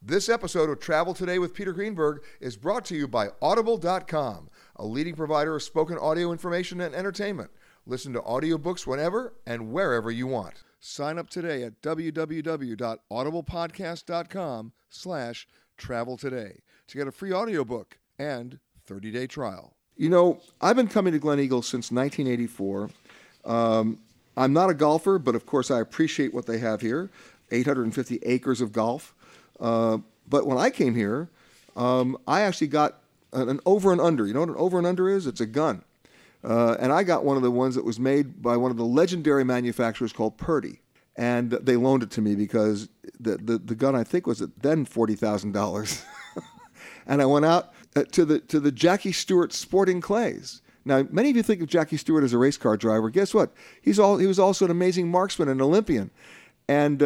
This episode of Travel Today with Peter Greenberg is brought to you by Audible.com, a leading provider of spoken audio information and entertainment. Listen to audiobooks whenever and wherever you want. Sign up today at www.audiblepodcast.com/travel today to get a free audiobook and 30-day trial. You know, I've been coming to Glen Eagles since 1984. I'm not a golfer, but of course I appreciate what they have here, 850 acres of golf. But when I came here, I actually got an over and under. You know what an over and under is? It's a gun. And I got one of the ones that was made by one of the legendary manufacturers called Purdy. And they loaned it to me because the gun, I think, was then $40,000. And I went out to the Jackie Stewart Sporting Clays. Now, many of you think of Jackie Stewart as a race car driver. Guess what? He was also an amazing marksman and Olympian. And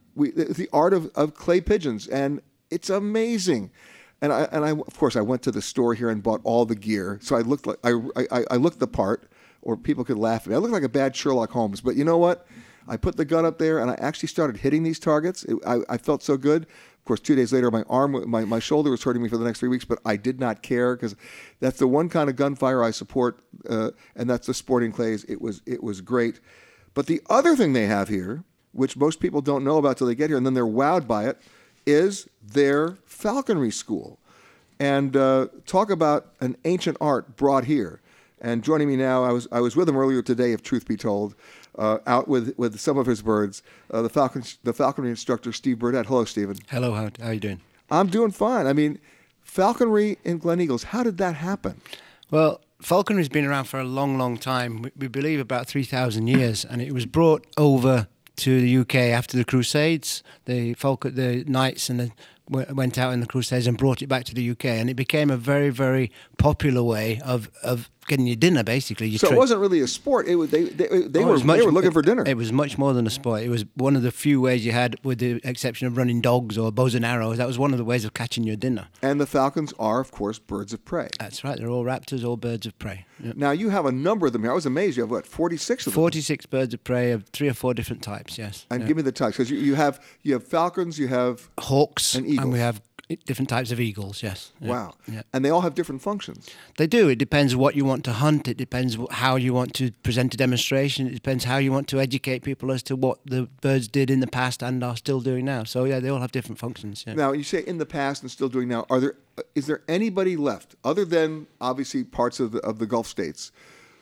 the art of clay pigeons, and it's amazing. And I of course I went to the store here and bought all the gear. So I looked like I looked the part, or people could laugh at me. I looked like a bad Sherlock Holmes. But you know what? I put the gun up there and I actually started hitting these targets. I felt so good. Of course, 2 days later, my shoulder was hurting me for the next 3 weeks, but I did not care because that's the one kind of gunfire I support, and that's the Sporting Clays. It was great. But the other thing they have here, which most people don't know about till they get here, and then they're wowed by it, is their falconry school. And talk about an ancient art brought here. And joining me now, I was with him earlier today, if truth be told, out with some of his birds, the falconry instructor, Steve Burdett. Hello, Stephen. Hello, how are you doing? I'm doing fine. I mean, falconry in Glen Eagles, how did that happen? Well, falconry's been around for a long, long time. We believe about 3,000 years, and it was brought over to the UK after the Crusades. The knights went out in the Crusades and brought it back to the UK, and it became a very, very popular way of getting your dinner, basically. So it wasn't really a sport. They were looking for dinner. It was much more than a sport. It was one of the few ways you had, with the exception of running dogs or bows and arrows. That was one of the ways of catching your dinner. And the falcons are, of course, birds of prey. That's right. They're all raptors, all birds of prey. Yep. Now, you have a number of them here. I was amazed. You have, 46 of them? 46 birds of prey of 3 or 4 different types, yes. And give me the types, because you have falcons, you have hawks, and eagles. And we have different types of eagles, yes. Wow. Yeah. And they all have different functions. They do. It depends what you want to hunt. It depends how you want to present a demonstration. It depends how you want to educate people as to what the birds did in the past and are still doing now. So, yeah, they all have different functions. Yeah. Now, you say in the past and still doing now. Is there anybody left, other than, obviously, parts of the Gulf states,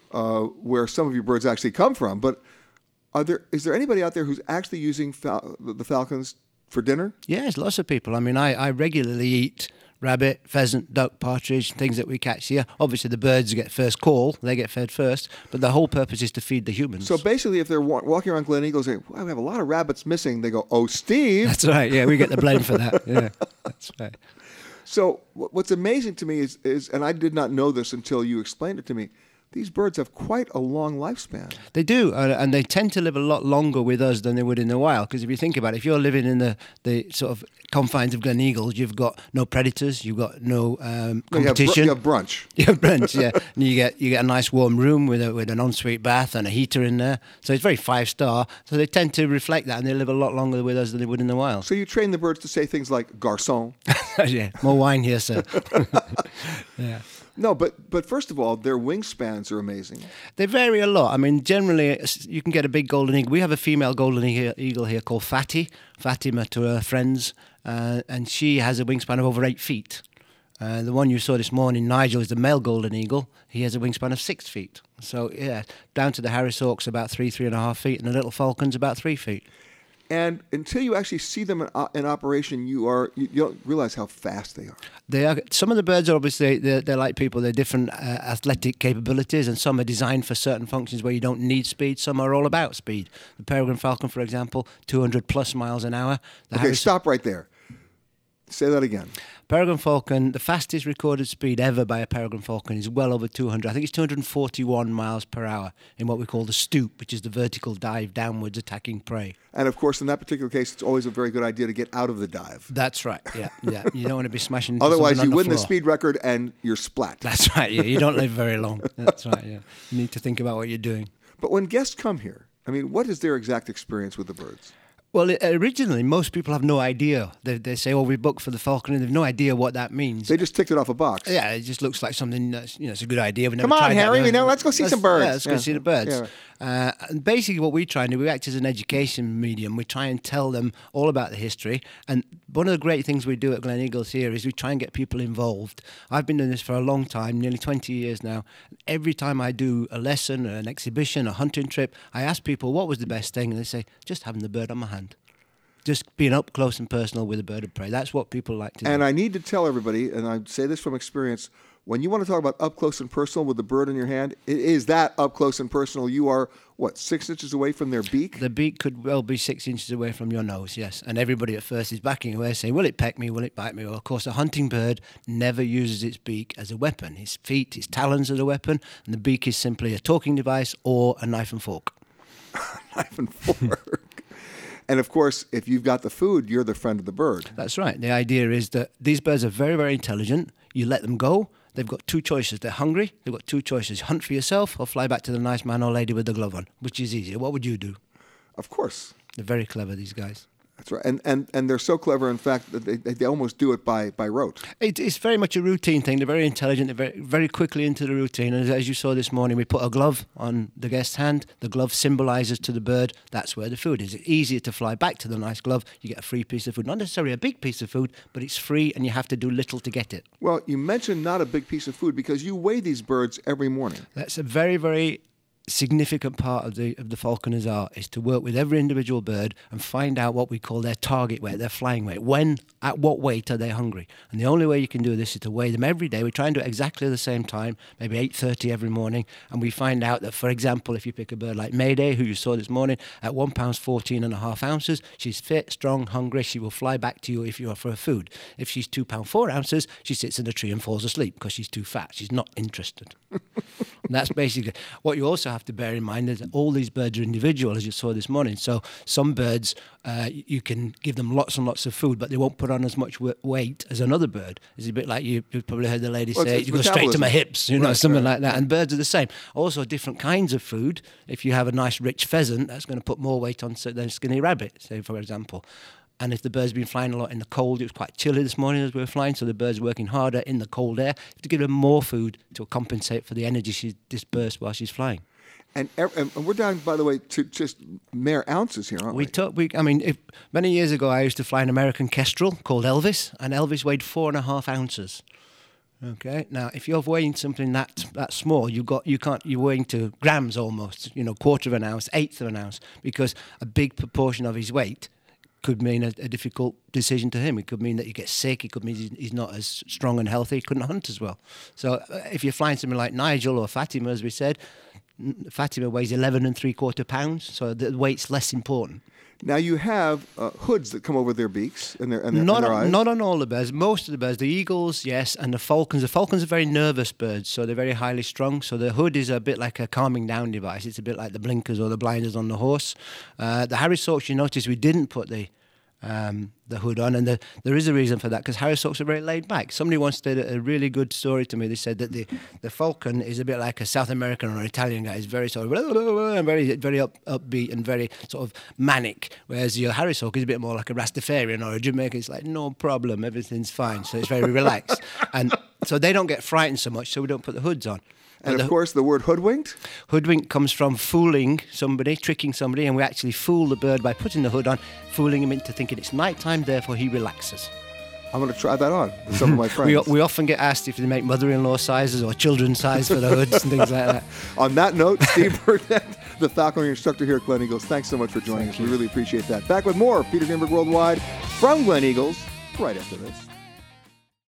where some of your birds actually come from, but is there anybody out there who's actually using the falcons for dinner? Yes, lots of people. I mean, I regularly eat rabbit, pheasant, duck, partridge, things that we catch here. Obviously, the birds get first call. They get fed first. But the whole purpose is to feed the humans. So basically, if they're walking around Glen Eagles saying, well, we have a lot of rabbits missing, they go, oh, Steve. That's right. Yeah, we get the blame for that. Yeah, that's right. So what's amazing to me is, and I did not know this until you explained it to me, these birds have quite a long lifespan. They do, and they tend to live a lot longer with us than they would in the wild. Because if you think about it, if you're living in the sort of confines of Glen Eagles, you've got no predators, you've got no competition. You have brunch. You have brunch, yeah. And you get a nice warm room with an ensuite bath and a heater in there. So it's very 5-star. So they tend to reflect that, and they live a lot longer with us than they would in the wild. So you train the birds to say things like garçon. Yeah, more wine here, sir. Yeah. No, but first of all, their wingspans are amazing. They vary a lot. I mean, generally, you can get a big golden eagle. We have a female golden eagle here called Fatima to her friends, and she has a wingspan of over 8 feet. The one you saw this morning, Nigel, is the male golden eagle. He has a wingspan of 6 feet. So, yeah, down to the Harris hawks, about 3.5 feet, and the little falcons, about 3 feet. And until you actually see them in operation, you don't realize how fast they are. They are. Some of the birds are obviously they're like people. They're different athletic capabilities, and some are designed for certain functions where you don't need speed. Some are all about speed. The peregrine falcon, for example, 200 plus miles an hour. Stop right there. Say that again. Peregrine falcon, the fastest recorded speed ever by a peregrine falcon is well over 200. I think it's 241 miles per hour in what we call the stoop, which is the vertical dive downwards attacking prey. And of course, in that particular case, it's always a very good idea to get out of the dive. That's right. Yeah. You don't want to be smashing into Otherwise, you win the the speed record and you're splat. That's right. Yeah, you don't live very long. That's right. Yeah, you need to think about what you're doing. But when guests come here, I mean, what is their exact experience with the birds? Well, originally, most people have no idea. They say, "Oh, we booked for the falcon," and they've no idea what that means. They just ticked it off a box. Yeah, it just looks like something that's, it's a good idea. We never Come on, tried that, Harry, though. let's go see some birds. Yeah, let's go see the birds. Yeah. And basically what we try and do, we act as an education medium. We try and tell them all about the history. And one of the great things we do at Glen Eagles here is we try and get people involved. I've been doing this for a long time, nearly 20 years now. Every time I do a lesson, an exhibition, a hunting trip, I ask people what was the best thing, and they say, just having the bird on my hand. Just being up close and personal with a bird of prey. That's what people like to do. And I need to tell everybody, and I say this from experience, when you want to talk about up close and personal with the bird in your hand, it is that up close and personal. You are, 6 inches away from their beak? The beak could well be 6 inches away from your nose, yes. And everybody at first is backing away saying, will it peck me, will it bite me? Well, of course, a hunting bird never uses its beak as a weapon. Its feet, its talons are the weapon, and the beak is simply a talking device or a knife and fork. Knife and fork. And, of course, if you've got the food, you're the friend of the bird. That's right. The idea is that these birds are very, very intelligent. You let them go. They've got two choices. They're hungry. They've got two choices. Hunt for yourself or fly back to the nice man or lady with the glove on, which is easier. What would you do? Of course. They're very clever, these guys. That's right. And they're so clever, in fact, that they almost do it by rote. It's very much a routine thing. They're very intelligent. They're very, very quickly into the routine. And as you saw this morning, we put a glove on the guest's hand. The glove symbolizes to the bird that's where the food is. It's easier to fly back to the nice glove. You get a free piece of food. Not necessarily a big piece of food, but it's free and you have to do little to get it. Well, you mentioned not a big piece of food because you weigh these birds every morning. That's a very, very significant part of the falconer's art, is to work with every individual bird and find out what we call their target weight, their flying weight. At what weight are they hungry? And the only way you can do this is to weigh them every day. We try and do it exactly at the same time, maybe 8:30 every morning, and we find out that, for example, if you pick a bird like Mayday, who you saw this morning, at 1 pound 14.5 ounces, she's fit, strong, hungry. She will fly back to you if you offer her food. If she's 2 pound 4 ounces, she sits in a tree and falls asleep because she's too fat. She's not interested. And that's basically what you also have to bear in mind, is that all these birds are individual, as you saw this morning. So some birds, you can give them lots and lots of food, but they won't put on as much weight as another bird. It's a bit like you've probably heard the lady say, you go straight to my hips, something like that. And birds are the same. Also, different kinds of food. If you have a nice rich pheasant, that's going to put more weight on than a skinny rabbit, say, for example. And if the bird's been flying a lot in the cold, it was quite chilly this morning as we were flying, so the bird's working harder in the cold air. You have to give her more food to compensate for the energy she's dispersed while she's flying. And we're down, by the way, to just mere ounces here, aren't we? Many years ago, I used to fly an American kestrel called Elvis, and Elvis weighed 4.5 ounces. Okay. Now, if you're weighing something that small, you're weighing to grams almost. Quarter of an ounce, eighth of an ounce, because a big proportion of his weight could mean a difficult decision to him. It could mean that he gets sick. It could mean he's not as strong and healthy. He couldn't hunt as well. So if you're flying something like Nigel or Fatima, as we said, Fatima weighs 11 3/4 pounds, so the weight's less important. Now you have hoods that come over their beaks and their eyes. Not on all the birds. Most of the birds, the eagles, yes, and the falcons. The falcons are very nervous birds, so they're very highly strung. So the hood is a bit like a calming down device. It's a bit like the blinkers or the blinders on the horse. The harrisauks, you notice we didn't put the hood on, and there is a reason for that, because harrisauks are very laid back. Somebody once did a really good story to me. They said that the falcon is a bit like a South American or Italian guy. He's very sort of very upbeat and very sort of manic, whereas your harrisauk is a bit more like a Rastafarian or a Jamaican. It's like, no problem, everything's fine. So it's very relaxed, and so they don't get frightened so much. So we don't put the hoods on. And of course, the word hoodwinked? Hoodwink comes from fooling somebody, tricking somebody, and we actually fool the bird by putting the hood on, fooling him into thinking it's nighttime, therefore he relaxes. I'm going to try that on with some of my friends. We often get asked if they make mother-in-law sizes or children's size for the hoods and things like that. On that note, Steve Burnett, the falconry instructor here at Glen Eagles, thanks so much for joining us. We really appreciate that. Back with more Peter Greenberg Worldwide from Glen Eagles right after this.